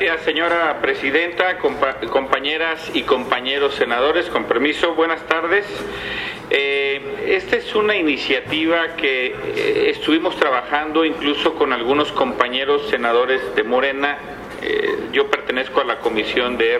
Gracias, señora presidenta, compañeras y compañeros senadores. Con permiso, buenas tardes. Esta es una iniciativa que estuvimos trabajando incluso con algunos compañeros senadores de Morena. Yo pertenezco a la comisión de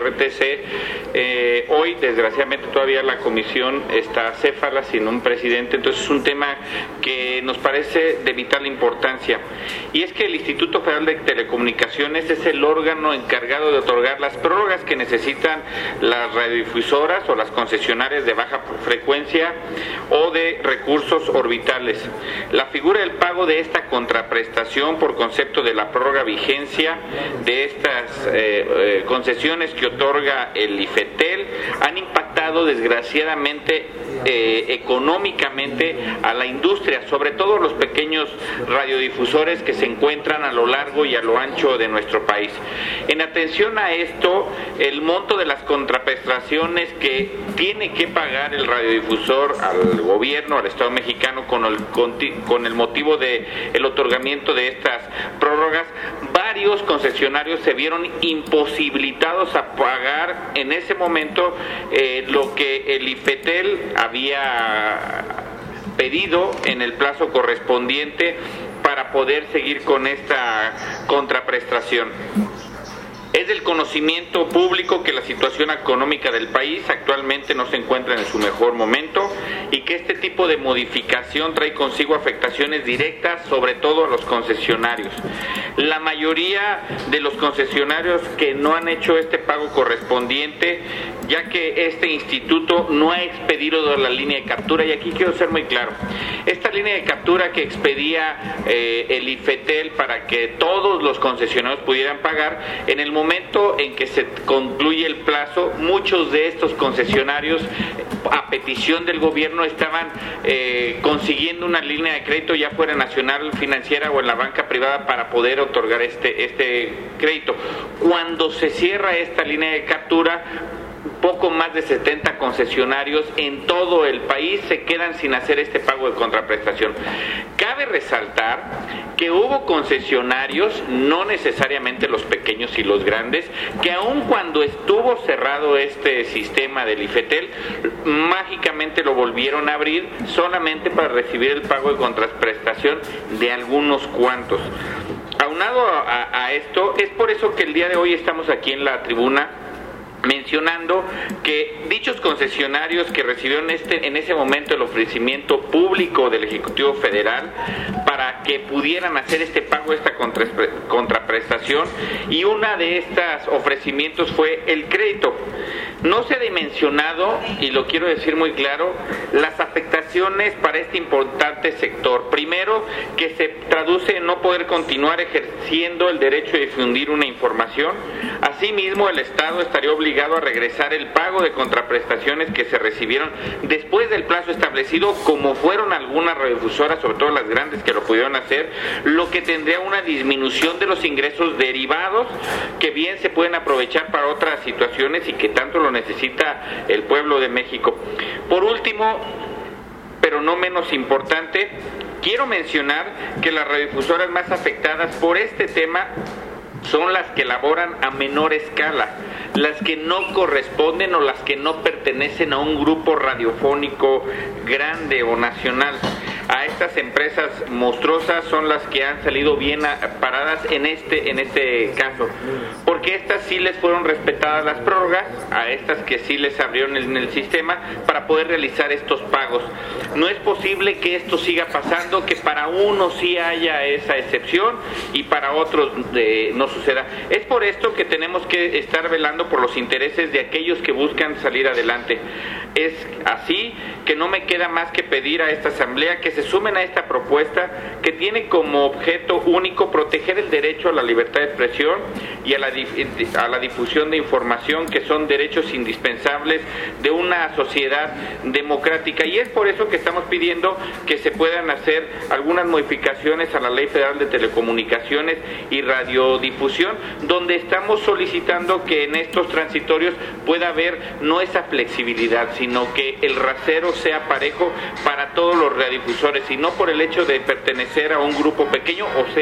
RTC. Hoy, desgraciadamente, todavía la comisión está acéfala, sin un presidente. Entonces es un tema que nos parece de vital importancia. Y es que el Instituto Federal de Telecomunicaciones es el órgano encargado de otorgar las prórrogas que necesitan las radiodifusoras o las concesionarias de baja frecuencia o de recursos orbitales. La figura del pago de esta contraprestación por concepto de la prórroga vigencia de estas concesiones que otorga el IFETEL han impactado desgraciadamente económicamente a la industria, sobre todo los pequeños radiodifusores que se encuentran a lo largo y a lo ancho de nuestro país. En atención a esto, el monto de las contraprestaciones que tiene que pagar el radiodifusor al gobierno, al Estado mexicano, con el motivo de el otorgamiento de estas prórrogas, varios concesionarios se vieron imposibilitados a pagar en ese momento lo que el IFETEL había pedido en el plazo correspondiente para poder seguir con esta contraprestación. Es del conocimiento público que la situación económica del país actualmente no se encuentra en su mejor momento y que este tipo de modificación trae consigo afectaciones directas, sobre todo a los concesionarios. La mayoría de los concesionarios que no han hecho este pago correspondiente, ya que este instituto no ha expedido la línea de captura, y aquí quiero ser muy claro, esta línea de captura que expedía el IFETEL para que todos los concesionarios pudieran pagar, en el momento en que se concluye el plazo, muchos de estos concesionarios, a petición del gobierno, estaban consiguiendo una línea de crédito, ya fuera nacional, financiera o en la banca privada, para poder otorgar este crédito. Cuando se cierra esta línea de captura, poco más de 70 concesionarios en todo el país se quedan sin hacer este pago de contraprestación. Cabe resaltar que hubo concesionarios, no necesariamente los pequeños y los grandes, que aun cuando estuvo cerrado este sistema del IFETEL, mágicamente lo volvieron a abrir solamente para recibir el pago de contraprestación de algunos cuantos. Aunado a esto, es por eso que el día de hoy estamos aquí en la tribuna mencionando que dichos concesionarios que recibieron en ese momento el ofrecimiento público del Ejecutivo Federal para que pudieran hacer este pago, esta contraprestación, y una de estas ofrecimientos fue el crédito. No se ha dimensionado, y lo quiero decir muy claro, las afectaciones para este importante sector. Primero, que se traduce en no poder continuar ejerciendo el derecho de difundir una información. Asimismo, el Estado estaría obligado a regresar el pago de contraprestaciones que se recibieron después del plazo establecido, como fueron algunas radiodifusoras, sobre todo las grandes que lo pudieron hacer, lo que tendría una disminución de los ingresos derivados que bien se pueden aprovechar para otras situaciones y que tanto lo necesita el pueblo de México. Por último, pero no menos importante, quiero mencionar que las radiodifusoras más afectadas por este tema son las que elaboran a menor escala, las que no corresponden o las que no pertenecen a un grupo radiofónico grande o nacional. A estas empresas monstruosas son las que han salido bien paradas en este caso, porque estas sí les fueron respetadas las prórrogas, a estas que sí les abrieron en el sistema para poder realizar estos pagos. No es posible que esto siga pasando, que para unos sí haya esa excepción y para otros no suceda. Es por esto que tenemos que estar velando por los intereses de aquellos que buscan salir adelante. Es así que no me queda más que pedir a esta asamblea que se sumen a esta propuesta que tiene como objeto único proteger el derecho a la libertad de expresión y a la difusión de información, que son derechos indispensables de una sociedad democrática. Y es por eso que estamos pidiendo que se puedan hacer algunas modificaciones a la Ley Federal de Telecomunicaciones y Radiodifusión, donde estamos solicitando que en estos transitorios pueda haber no esa flexibilidad, sino que el rasero sea parejo para todos los radiodifusores, y no por el hecho de pertenecer a un grupo pequeño o ser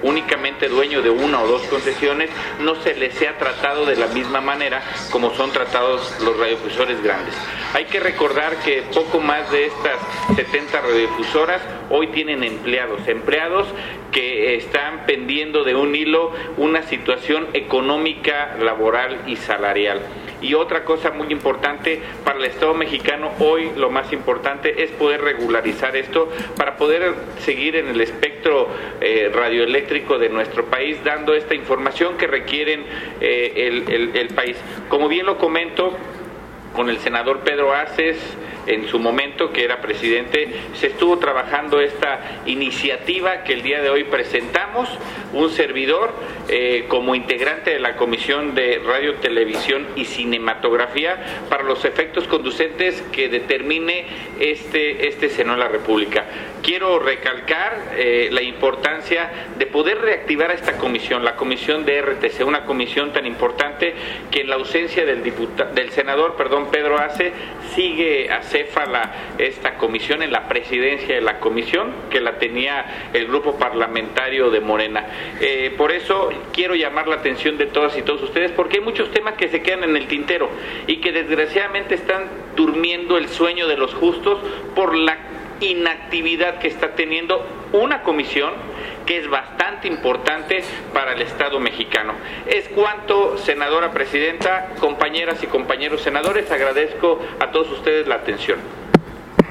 únicamente dueño de una o dos concesiones, no se les sea tratado de la misma manera como son tratados los radiodifusores grandes. Hay que recordar que poco más de estas 70 radiodifusoras hoy tienen empleados que están pendiendo de un hilo una situación económica, laboral y salarial. Y otra cosa muy importante para el Estado mexicano, hoy lo más importante es poder regularizar esto para poder seguir en el espectro radioeléctrico de nuestro país, dando esta información que requieren el país. Como bien lo comento, con el senador Pedro Aces, en su momento, que era presidente, se estuvo trabajando esta iniciativa que el día de hoy presentamos, un servidor como integrante de la Comisión de Radio, Televisión y Cinematografía para los efectos conducentes que determine este Senado de la República. Quiero recalcar la importancia de poder reactivar a esta comisión, la comisión de RTC, una comisión tan importante que en la ausencia del senador Pedro Ace, sigue acéfala esta comisión en la presidencia de la comisión, que la tenía el grupo parlamentario de Morena. Por eso quiero llamar la atención de todas y todos ustedes, porque hay muchos temas que se quedan en el tintero y que desgraciadamente están durmiendo el sueño de los justos por la inactividad que está teniendo una comisión que es bastante importante para el Estado mexicano. Es cuanto, senadora presidenta, compañeras y compañeros senadores, agradezco a todos ustedes la atención.